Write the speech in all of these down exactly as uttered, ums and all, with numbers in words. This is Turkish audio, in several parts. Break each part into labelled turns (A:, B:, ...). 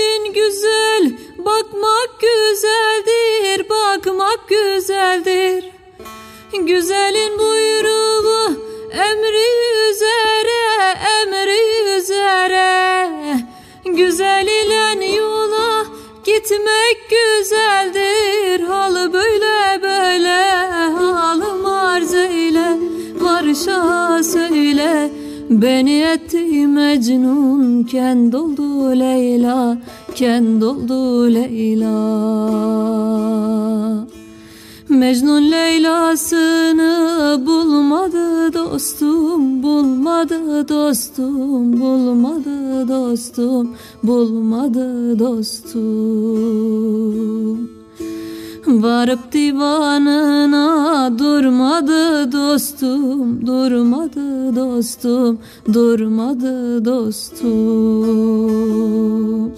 A: için güzel, bakmak güzeldir, bakmak güzeldir. Güzelin buyruğu emri üzere, emri üzere. Güzel ile yola gitmek güzeldir. Halı böyle böyle, halım arz eyle, var şaha söyle. Beni etti Mecnun, kend oldu Leyla, kend oldu Leyla. Mecnun Leyla'sını bulmadı dostum, bulmadı dostum, bulmadı dostum, bulmadı dostum. Varıp divanına durmadı dostum, durmadı dostum, durmadı dostum.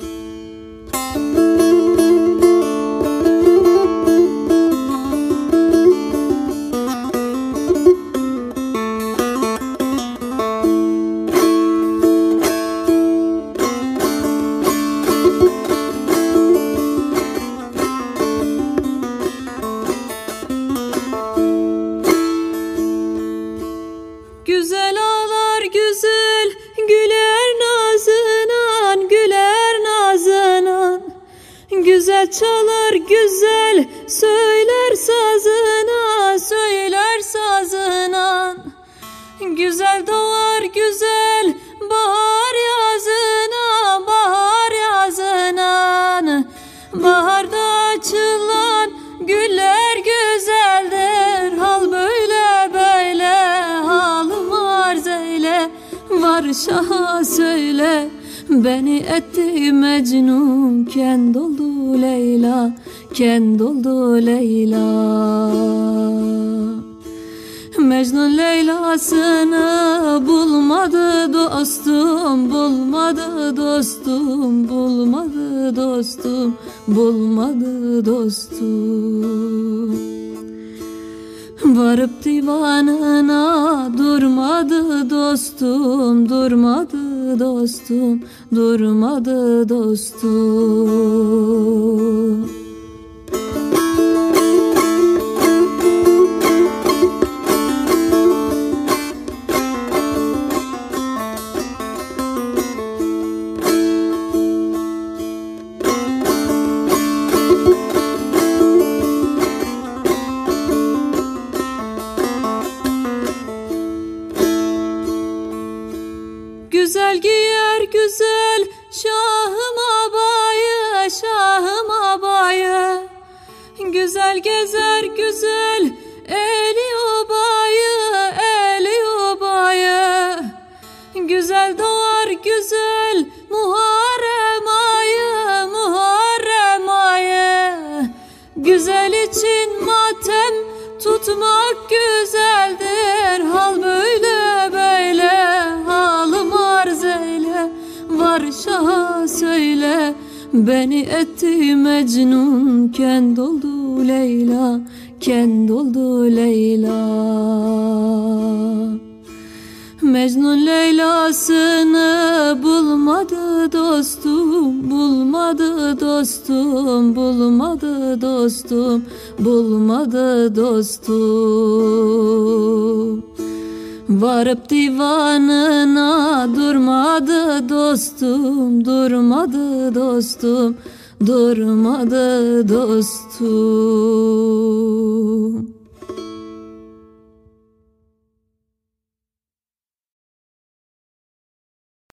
A: Güzel ağlar güzel, güler nazınan, güler nazınan. Güzel çalar güzel, söyler sazına, söyler sazına. Güzel doğar güzel, bahar yazına, bahar yazına. Baharda açılan güller güzeldir. Hal böyle böyle, halım arz eyle, var şaha söyle. Beni etti Mecnun, kend oldu Leyla, kend oldu Leyla. Mecnun Leyla'sını bulmadı dostum, bulmadı dostum, bulmadı dostum, bulmadı dostum. Varıp divanına durmadı dostum, durmadı dostum, durmadı dostum. Güzel giyer güzel, şahım abayı, şahım abayı. Güzel gezer güzel, eli obayı, eli obayı. Güzel doğar güzel, Muharrem ayı, Muharrem ayı. Güzel için matem tutmak güzeldir. Hal böyle böyle, halım arz eyle, var şaha söyle. Beni etti Mecnun, kend oldu Leyla, kend oldu Leyla. Mecnun Leyla'sını bulmadı dostum, bulmadı dostum, bulmadı dostum, bulmadı dostum. Varıp divanına durmadı dostum, durmadı dostum, durmadı dostum.